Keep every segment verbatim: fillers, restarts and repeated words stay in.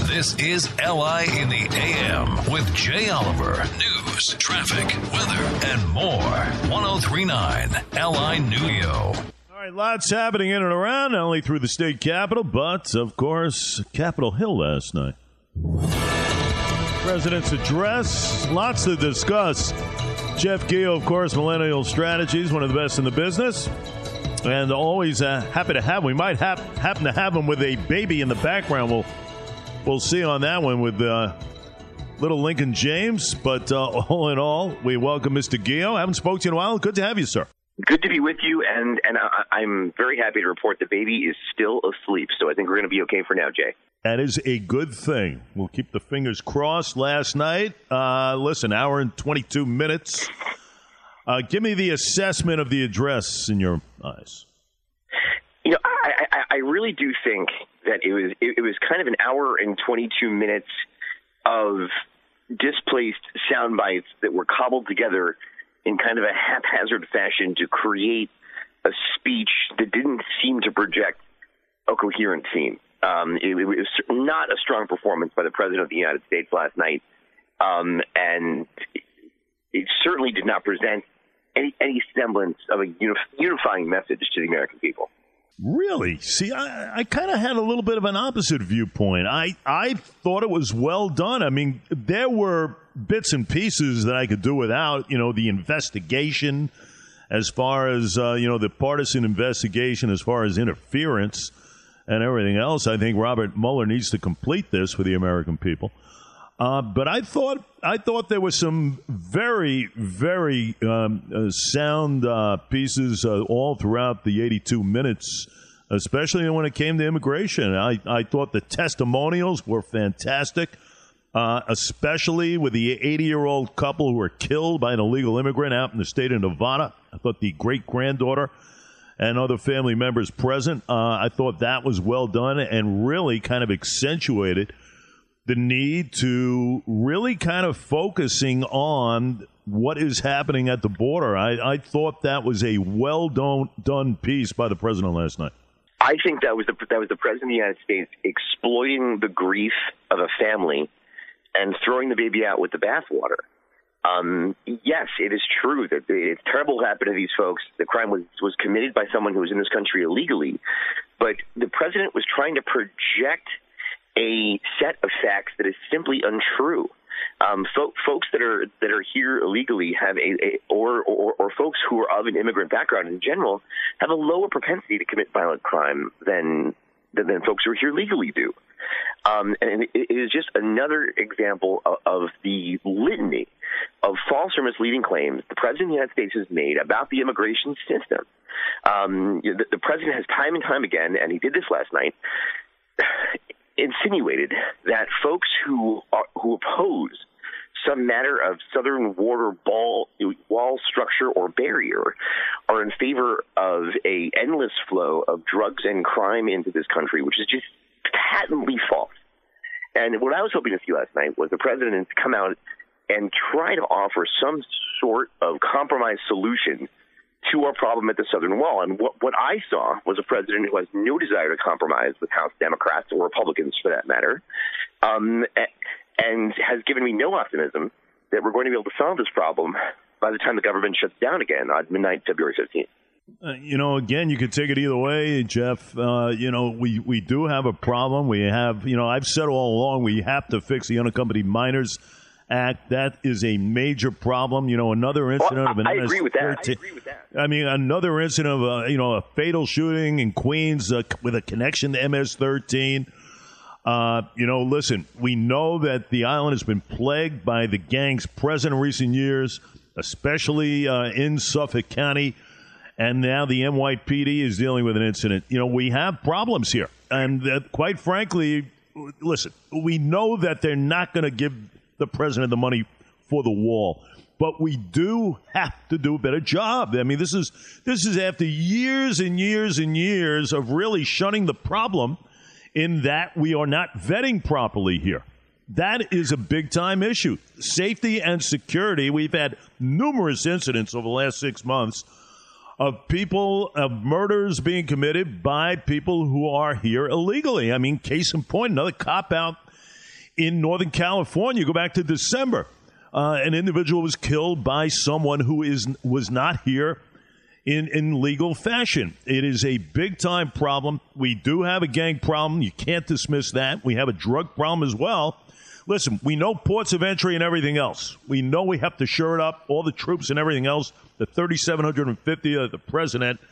This is L I in the A M with Jay Oliver. News, traffic, weather, and more. ten thirty-nine L I New-Yo. All right, lots happening in and around, not only through the state capitol, but, of course, Capitol Hill last night. President's address, lots to discuss. Jeff Geo, of course, Millennial Strategies, one of the best in the business. And always uh, happy to have him. We might have, happen to have him with a baby in the background. We'll, we'll see on that one with uh, little Lincoln James. But uh, all in all, we welcome Mister Geo. I haven't spoken to you in a while. Good to have you, sir. Good to be with you, and, and I, I'm very happy to report the baby is still asleep. So I think we're going to be okay for now, Jay. That is a good thing. We'll keep the fingers crossed. Last night, uh, listen, hour and twenty-two minutes. Uh, give me the assessment of the address in your eyes. You know, I, I, I really do think that it was it, it was kind of an hour and twenty-two minutes of displaced sound bites that were cobbled together in kind of a haphazard fashion to create a speech that didn't seem to project a coherent theme. Um, it, it was not a strong performance by the President of the United States last night, um, and it, it certainly did not present any, any semblance of a unif- unifying message to the American people. Really? See, I, I kind of had a little bit of an opposite viewpoint. I, I thought it was well done. I mean, there were bits and pieces that I could do without, you know, the investigation as far as, uh, you know, the partisan investigation as far as interference and everything else. I think Robert Mueller needs to complete this for the American people. Uh, but I thought I thought there were some very, very um, uh, sound uh, pieces uh, all throughout the eighty-two minutes, especially when it came to immigration. I, I thought the testimonials were fantastic, uh, especially with the eighty-year-old couple who were killed by an illegal immigrant out in the state of Nevada. I thought the great-granddaughter and other family members present, uh, I thought that was well done and really kind of accentuated the need to really kind of focusing on what is happening at the border. I, I thought that was a well done, done piece by the president last night. I think that was the that was the president of the United States exploiting the grief of a family and throwing the baby out with the bathwater. Um, yes, it is true that it's terrible what happened to these folks. The crime was, was committed by someone who was in this country illegally. But the president was trying to project a set of facts that is simply untrue. Um, fo- folks that are that are here illegally have a, a or, or or folks who are of an immigrant background in general have a lower propensity to commit violent crime than than, than folks who are here legally do. Um, and it, it is just another example of, of the litany of false or misleading claims the president of the United States has made about the immigration system. Um, the, the president has time and time again, and he did this last night, insinuated that folks who are, who oppose some matter of southern border ball, wall structure or barrier are in favor of a endless flow of drugs and crime into this country, which is just patently false. And what I was hoping to see last night was the president to come out and try to offer some sort of compromise solution to our problem at the southern wall. And what, what I saw was a president who has no desire to compromise with House Democrats or Republicans, for that matter, um, and has given me no optimism that we're going to be able to solve this problem by the time the government shuts down again on midnight, February fifteenth. Uh, you know, again, you could take it either way, Jeff. Uh, you know, we, we do have a problem. We have, you know, I've said all along we have to fix the Unaccompanied Minors Act. That is a major problem. You know, another incident well, of an I M S agree with that. I agree with that. I mean, another incident of a, you know, a fatal shooting in Queens uh, with a connection to M S thirteen. Uh, you know, listen, we know that the island has been plagued by the gangs present in recent years, especially uh, in Suffolk County. And now the N Y P D is dealing with an incident. You know, we have problems here. And uh, quite frankly, listen, we know that they're not going to give the president the money for the wall. But we do have to do a better job. I mean, this is this is after years and years and years of really shunning the problem in that we are not vetting properly here. That is a big-time issue. Safety and security. We've had numerous incidents over the last six months of people, of murders being committed by people who are here illegally. I mean, case in point, another cop out in Northern California, go back to December, uh, an individual was killed by someone who is was not here in, in legal fashion. It is a big-time problem. We do have a gang problem. You can't dismiss that. We have a drug problem as well. Listen, we know ports of entry and everything else. We know we have to shore it up, all the troops and everything else. The three thousand seven hundred fifty that the president,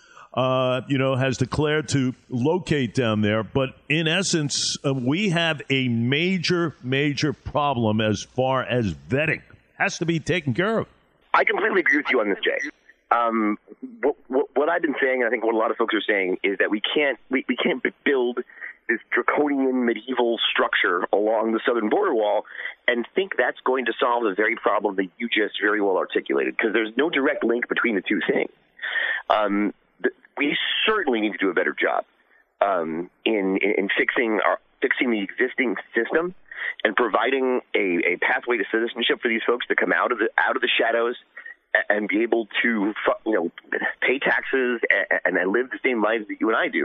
uh, you know, has declared to locate down there. But in essence, uh, we have a major, major problem as far as vetting. Has to be taken care of. I completely agree with you on this, Jay. Um, what, what, what I've been saying, and I think what a lot of folks are saying, is that we can't we, we can't build this draconian medieval structure along the southern border wall and think that's going to solve the very problem that you just very well articulated, because there's no direct link between the two things. Um, th- we certainly need to do a better job um, in, in, in fixing our fixing the existing system and providing a, a pathway to citizenship for these folks to come out of the out of the shadows and be able to, you know, pay taxes and, and live the same lives that you and I do.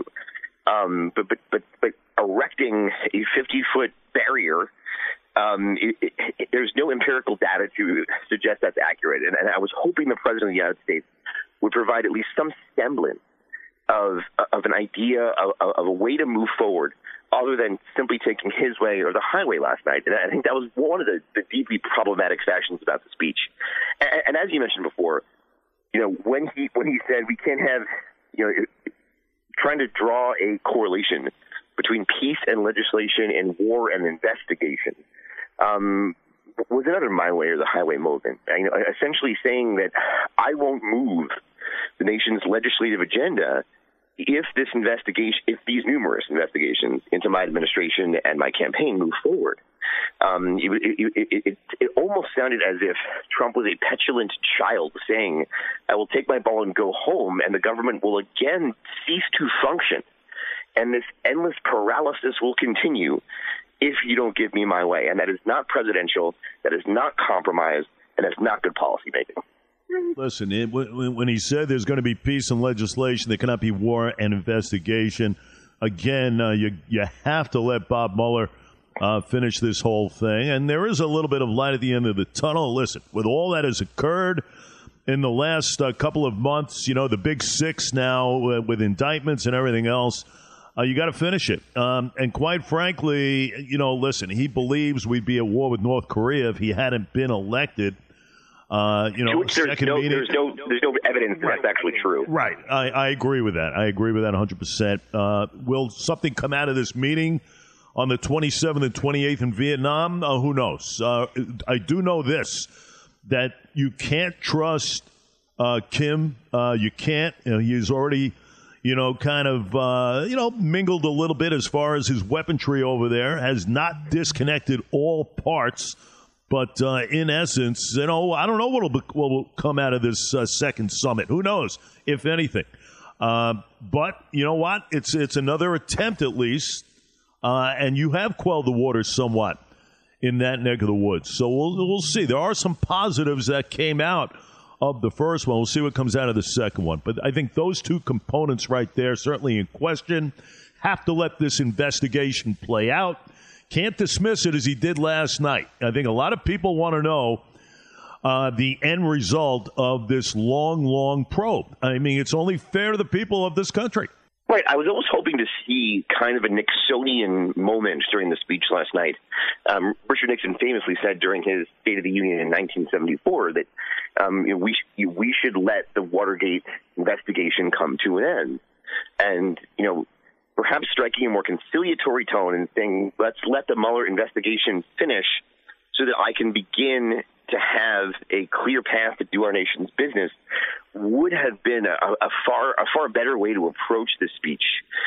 Um, but, but, but, but erecting a fifty-foot barrier, um, it, it, it, there's no empirical data to suggest that's accurate. And, and I was hoping the President of the United States would provide at least some semblance of of an idea of, of a way to move forward other than simply taking his way or the highway last night. And I think that was one of the, the deeply problematic factions about the speech. And, and as you mentioned before, you know, when he when he said we can't have, you know, trying to draw a correlation between peace and legislation and war and investigation um, was another my way or the highway movement. You know, essentially saying that I won't move the nation's legislative agenda if this investigation, if these numerous investigations into my administration and my campaign move forward. Um, it, it, it, it, it almost sounded as if Trump was a petulant child saying, I will take my ball and go home, and the government will again cease to function. And this endless paralysis will continue if you don't give me my way. And that is not presidential, that is not compromise, and that's not good policy making. Listen, it, when he said there's going to be peace and legislation, there cannot be war and investigation, again, uh, you you have to let Bob Mueller uh, finish this whole thing. And there is a little bit of light at the end of the tunnel. Listen, with all that has occurred in the last uh, couple of months, you know, the big six now uh, with indictments and everything else, uh, you got to finish it. Um, and quite frankly, you know, listen, he believes we'd be at war with North Korea if he hadn't been elected. Uh, you know, there's no, there's no, there's no evidence that right. that's actually true. Right. I, I agree with that. I agree with that one hundred percent. Uh, will something come out of this meeting on the twenty-seventh and twenty-eighth in Vietnam? Uh, who knows? Uh, I do know this, that you can't trust uh, Kim. Uh, you can't. You know, he's already, you know, kind of, uh, you know, mingled a little bit as far as his weaponry over there, has not disconnected all parts. But uh, in essence, you know, I don't know what will, what will come out of this uh, second summit. Who knows, if anything. Uh, but you know what? It's it's another attempt, at least, uh, and you have quelled the waters somewhat in that neck of the woods. So we'll we'll see. There are some positives that came out of the first one. We'll see what comes out of the second one. But I think those two components right there, certainly in question, have to let this investigation play out. Can't dismiss it as he did last night. I think a lot of people want to know uh, the end result of this long, long probe. I mean, it's only fair to the people of this country. Right. I was always hoping to see kind of a Nixonian moment during the speech last night. Um, Richard Nixon famously said during his State of the Union in nineteen seventy-four that um, you know, we, sh- we should let the Watergate investigation come to an end. And, you know, perhaps striking a more conciliatory tone and saying, let's let the Mueller investigation finish so that I can begin to have a clear path to do our nation's business, would have been a, a far a far better way to approach this speech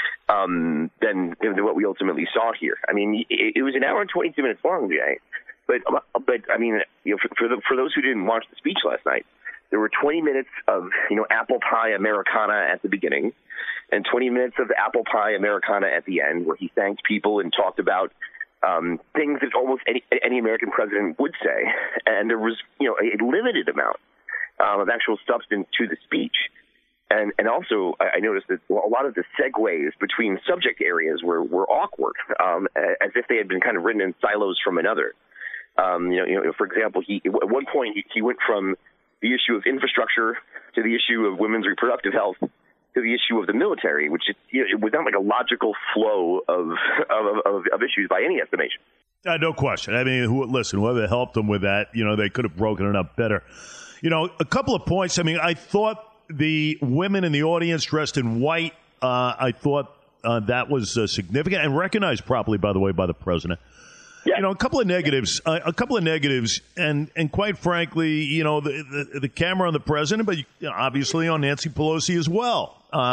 um, than, than what we ultimately saw here. I mean, it, it was an hour and twenty-two minutes long, Jay. But, but I mean, you know, for, for, the, for those who didn't watch the speech last night, there were twenty minutes of, you know, apple pie Americana at the beginning and twenty minutes of apple pie Americana at the end, where he thanked people and talked about um, things that almost any, any American president would say. And there was, you know, a limited amount um, of actual substance to the speech. And and also, I noticed that a lot of the segues between subject areas were, were awkward, um, as if they had been kind of written in silos from another. Um, you know, you know, for example, he at one point he, he went from the issue of infrastructure to the issue of women's reproductive health to the issue of the military, which is, you know, it was not like a logical flow of of, of, of issues by any estimation. Uh, no question. I mean, who, listen, whoever helped them with that, you know, they could have broken it up better. You know, a couple of points. I mean, I thought the women in the audience dressed in white, uh, I thought uh, that was uh, significant and recognized properly, by the way, by the president. Yeah. You know, a couple of negatives, uh, a couple of negatives, and, and quite frankly, you know, the, the, the camera on the president, but you know, obviously on Nancy Pelosi as well,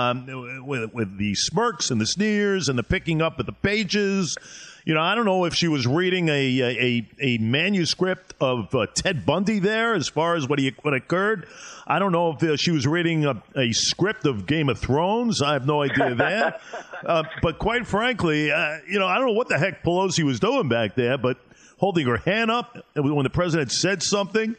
um, with, with the smirks and the sneers and the picking up of the pages. You know, I don't know if she was reading a a, a manuscript of uh, Ted Bundy there as far as what he what occurred. I don't know if uh, she was reading a, a script of Game of Thrones. I have no idea there. uh, but quite frankly, uh, you know, I don't know what the heck Pelosi was doing back there, but holding her hand up when the president said something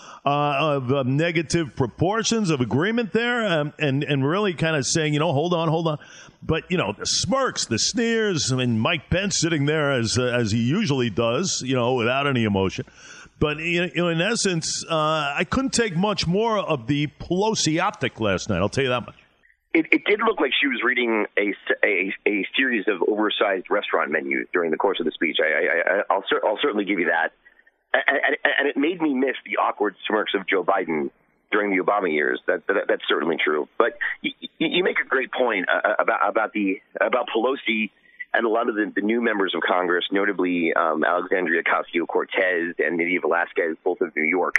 uh, of uh, negative proportions of agreement there, um, and, and really kind of saying, you know, hold on, hold on. But, you know, the smirks, the sneers, I mean, Mike Pence sitting there as uh, as he usually does, you know, without any emotion. But, you know, in essence, uh, I couldn't take much more of the Pelosi optic last night. I'll tell you that much. It, it did look like she was reading a, a, a series of oversized restaurant menus during the course of the speech. I, I, I'll, I'll certainly give you that. And, and it made me miss the awkward smirks of Joe Biden during the Obama years. That, that that's certainly true. But you, you make a great point uh, about about the about Pelosi and a lot of the, the new members of Congress, notably um, Alexandria Ocasio-Cortez and Nydia Velasquez, both of New York,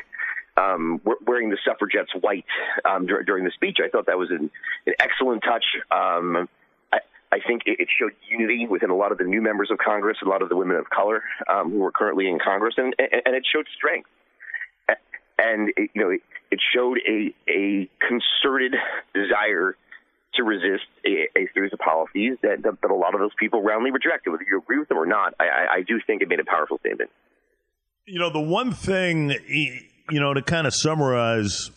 um, wearing the suffragettes white um, dur- during the speech. I thought that was an, an excellent touch. Um, I, I think it, it showed unity within a lot of the new members of Congress, a lot of the women of color um, who are currently in Congress, and, and it showed strength. And, it, you know, it, it showed a, a concerted desire to resist a, a series of policies that, that, that a lot of those people roundly rejected. Whether you agree with them or not, I, I do think it made a powerful statement. You know, the one thing, you know, to kind of summarize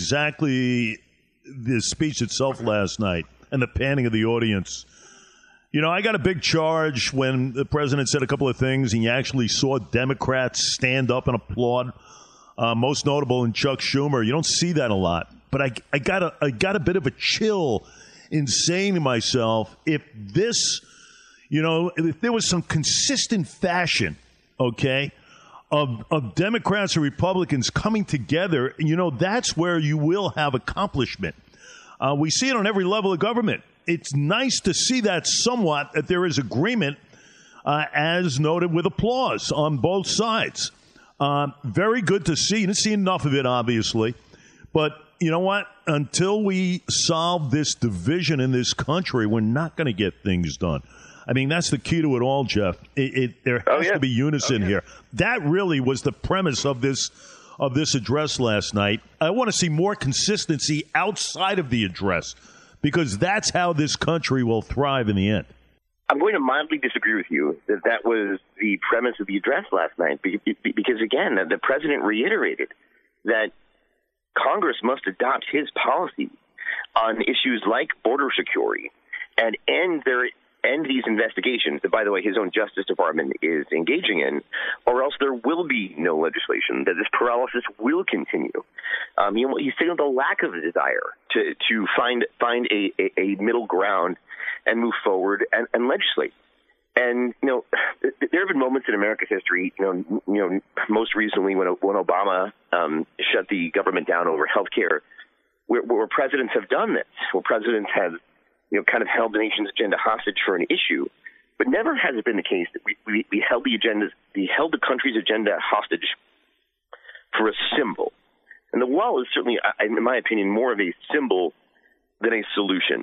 exactly the speech itself last night and the panning of the audience, you know, I got a big charge when the president said a couple of things and you actually saw Democrats stand up and applaud. Uh, most notable in Chuck Schumer. You don't see that a lot. But I, I got a, I got a bit of a chill in saying to myself, if this, you know, if there was some consistent fashion, okay, of, of Democrats and Republicans coming together, you know, that's where you will have accomplishment. Uh, we see it on every level of government. It's nice to see that somewhat, that there is agreement, uh, as noted, with applause on both sides. Uh, very good to see. You didn't see enough of it, obviously. But you know what? Until we solve this division in this country, we're not going to get things done. I mean, that's the key to it all, Jeff. It, it, there has oh, yeah. to be unison oh, yeah. here. That really was the premise of this of this address last night. I want to see more consistency outside of the address, because that's how this country will thrive in the end. I'm going to mildly disagree with you that that was the premise of the address last night, because, again, the president reiterated that Congress must adopt his policy on issues like border security and end their end these investigations that, by the way, his own Justice Department is engaging in, or else there will be no legislation, that this paralysis will continue. Um, you know, he signaled a lack of a desire to, to find find a, a, a middle ground and move forward and, and legislate. And, you know, there have been moments in America's history, you know, you know, most recently when when Obama um, shut the government down over health care, where, where presidents have done this, where presidents have, you know, kind of held the nation's agenda hostage for an issue. But never has it been the case that we, we, we held the agenda, we held the country's agenda hostage for a symbol. And the wall is certainly, in my opinion, more of a symbol than a solution.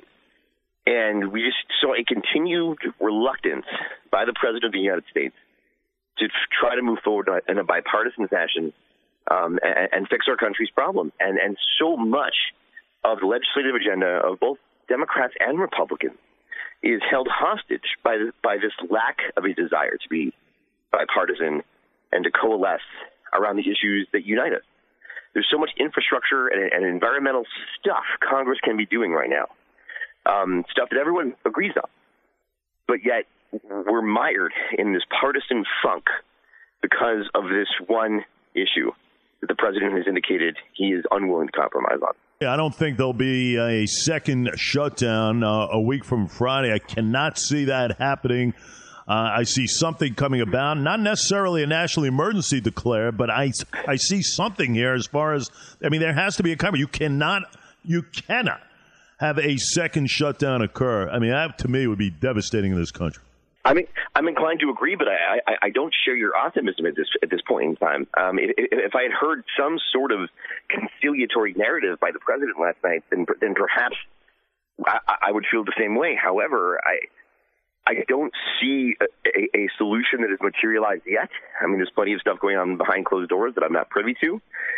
And we just saw a continued reluctance by the President of the United States to try to move forward in a bipartisan fashion um, and, and fix our country's problem. And, and so much of the legislative agenda of both Democrats and Republicans is held hostage by, the, by this lack of a desire to be bipartisan and to coalesce around the issues that unite us. There's so much infrastructure and, and environmental stuff Congress can be doing right now, um, stuff that everyone agrees on. But yet we're mired in this partisan funk because of this one issue that the president has indicated he is unwilling to compromise on. I don't think there'll be a second shutdown uh, a week from Friday. I cannot see that happening. Uh, I see something coming about, not necessarily a national emergency declared, but I, I see something here as far as, I mean, there has to be a cover. You cannot, you cannot have a second shutdown occur. I mean, that to me would be devastating in this country. I mean, I'm inclined to agree, but I, I, I don't share your optimism at this at this point in time. Um, if, if I had heard some sort of conciliatory narrative by the president last night, then then perhaps I, I would feel the same way. However, I I don't see a, a, a solution that has materialized yet. I mean, there's plenty of stuff going on behind closed doors that I'm not privy to.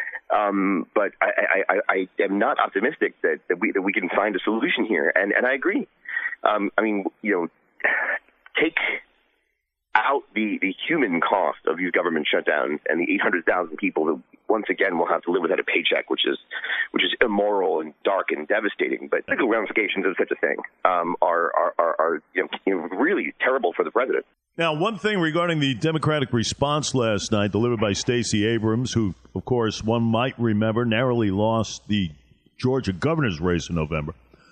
Um, but I, I, I, I am not optimistic that, that we that we can find a solution here. And and I agree. Um, I mean, you know. Take out the, the human cost of these government shutdowns and the eight hundred thousand people that once again will have to live without a paycheck, which is which is immoral and dark and devastating. But the ramifications of such a thing um, are are, are, are you know, you know, really terrible for the president. Now, one thing regarding the Democratic response last night delivered by Stacey Abrams, who, of course, one might remember narrowly lost the Georgia governor's race in November.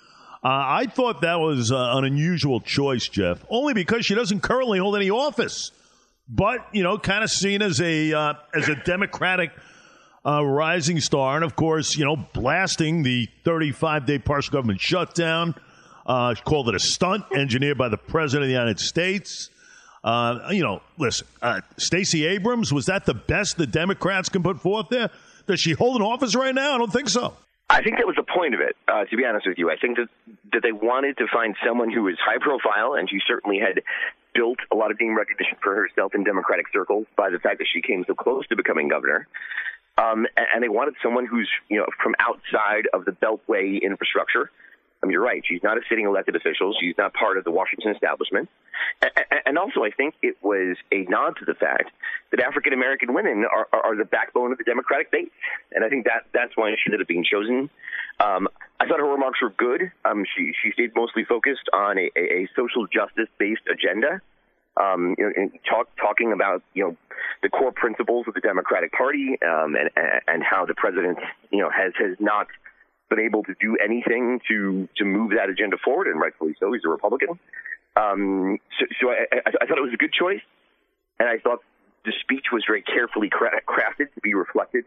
Uh, I thought that was uh, an unusual choice, Jeff, only because she doesn't currently hold any office. But, you know, kind of seen as a uh, as a Democratic uh, rising star. And, of course, you know, blasting the thirty-five day partial government shutdown. Uh, called it a stunt engineered by the president of the United States. Uh, you know, listen, uh, Stacey Abrams, was that the best the Democrats can put forth there? Does she hold an office right now? I don't think so. I think that was the point of it, uh, to be honest with you. I think that, that they wanted to find someone who was high profile, and she certainly had built a lot of name recognition for herself in Democratic circles by the fact that she came so close to becoming governor. Um, and, and they wanted someone who's, you know, from outside of the Beltway infrastructure. I mean, you're right. She's not a sitting elected official. She's not part of the Washington establishment. And also, I think it was a nod to the fact that African-American women are, are the backbone of the Democratic base. And I think that that's why she ended up being chosen. Um, I thought her remarks were good. Um, she, she stayed mostly focused on a, a social justice-based agenda, um, you know, and talk, talking about, you know, the core principles of the Democratic Party um, and, and how the president, you know, has, has not been able to do anything to to move that agenda forward, and rightfully so. He's a Republican. Um, so so I, I, I thought it was a good choice, and I thought the speech was very carefully cra- crafted to be reflected,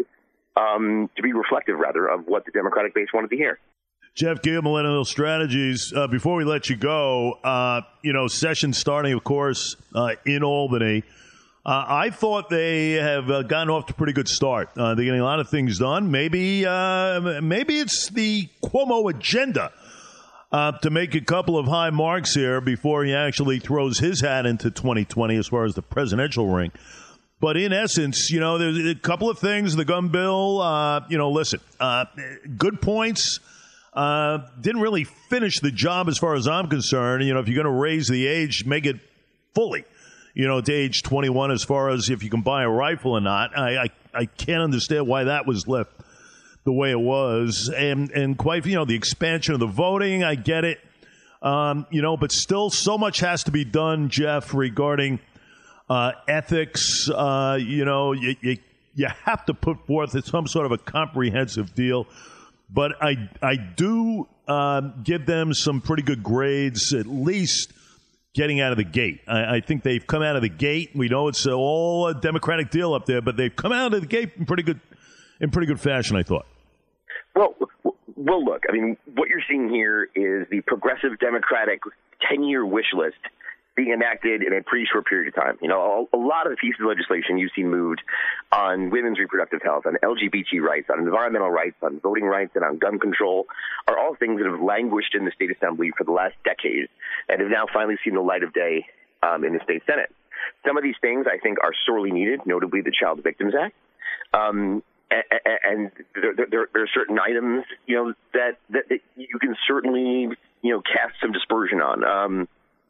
um, to be reflective, rather, of what the Democratic base wanted to hear. Jeff Gill, Millennial Strategies. Uh, before we let you go, uh, you know, session starting, of course, uh, in Albany. Uh, I thought they have uh, gotten off to a pretty good start. Uh, they're getting a lot of things done. Maybe uh, maybe it's the Cuomo agenda uh, to make a couple of high marks here before he actually throws his hat into twenty twenty as far as the presidential ring. But in essence, you know, there's a couple of things. The gun bill, uh, you know, listen, uh, good points. Uh, didn't really finish the job as far as I'm concerned. You know, if you're going to raise the age, make it fully. You know, to age twenty-one, as far as if you can buy a rifle or not. I, I, I can't understand why that was left the way it was. And, and quite, you know, the expansion of the voting, I get it. Um, you know, but still so much has to be done, Jeff, regarding uh, ethics. Uh, you know, you, you, you have to put forth some sort of a comprehensive deal. But I, I do uh, give them some pretty good grades, at least getting out of the gate. I, I think they've come out of the gate. We know it's all a Democratic deal up there, but they've come out of the gate in pretty good, in pretty good fashion, I thought. Well, well, look, I mean, what you're seeing here is the progressive Democratic ten-year wish list being enacted in a pretty short period of time. You know, a, a lot of the pieces of legislation you've seen moved on women's reproductive health, on L G B T rights, on environmental rights, on voting rights, and on gun control are all things that have languished in the state assembly for the last decade and have now finally seen the light of day um, in the state Senate. Some of these things, I think, are sorely needed, notably the Child Victims Act. Um, and, and there, there, there are certain items, you know, that, that, that you can certainly, you know, cast some dispersion on. Um,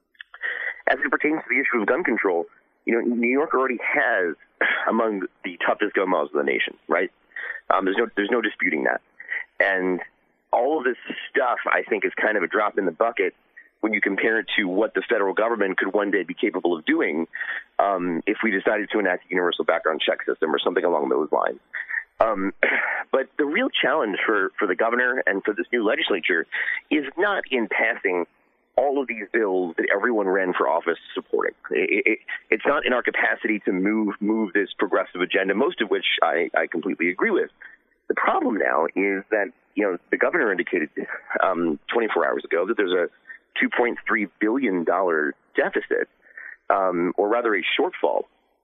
As it pertains to the issue of gun control, you know, New York already has among the toughest gun laws in the nation, right? Um, there's no there's no disputing that. And all of this stuff, I think, is kind of a drop in the bucket when you compare it to what the federal government could one day be capable of doing um, if we decided to enact a universal background check system or something along those lines. Um, but the real challenge for, for the governor and for this new legislature is not in passing all of these bills that everyone ran for office supporting. It, it, it's not in our capacity to move move this progressive agenda, most of which I, I completely agree with. The problem now is that, you know, the governor indicated um, twenty-four hours ago that there's a two point three billion dollars deficit, um, or rather a shortfall,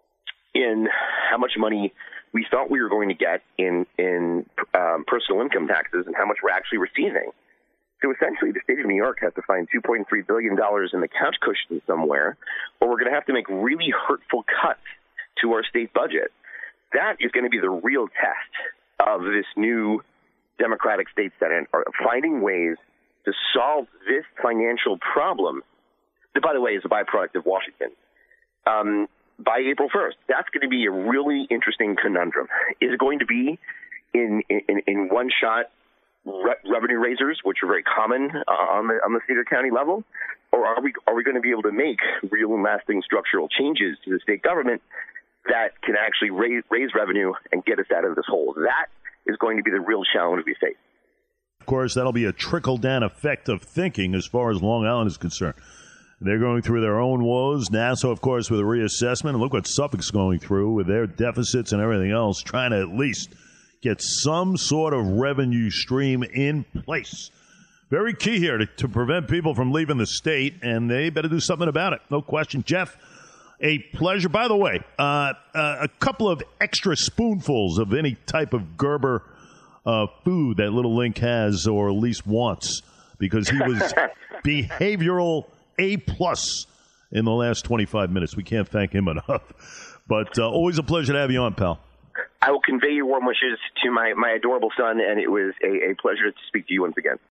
in how much money we thought we were going to get in, in um, personal income taxes and how much we're actually receiving. So essentially, the state of New York has to find two point three billion dollars in the couch cushion somewhere, or we're going to have to make really hurtful cuts to our state budget. That is going to be the real test of this new Democratic state Senate, are finding ways to solve this financial problem that, by the way, is a byproduct of Washington, um, by April first. That's going to be a really interesting conundrum. Is it going to be in, in, in one shot Re- revenue raisers, which are very common uh, on the on the state or county level, or are we are we going to be able to make real and lasting structural changes to the state government that can actually raise raise revenue and get us out of this hole? That is going to be the real challenge we face. Of course, that'll be a trickle-down effect of thinking as far as Long Island is concerned. They're going through their own woes. Nassau, of course, with a reassessment. And look what Suffolk's going through with their deficits and everything else, trying to at least get some sort of revenue stream in place. Very key here to, to prevent people from leaving the state, and they better do something about it. No question. Jeff, a pleasure. By the way, uh, uh, a couple of extra spoonfuls of any type of Gerber uh, food that Little Link has or at least wants, because he was behavioral A-plus in the last twenty-five minutes. We can't thank him enough. But uh, always a pleasure to have you on, pal. I will convey your warm wishes to my, my adorable son, and it was a, a pleasure to speak to you once again.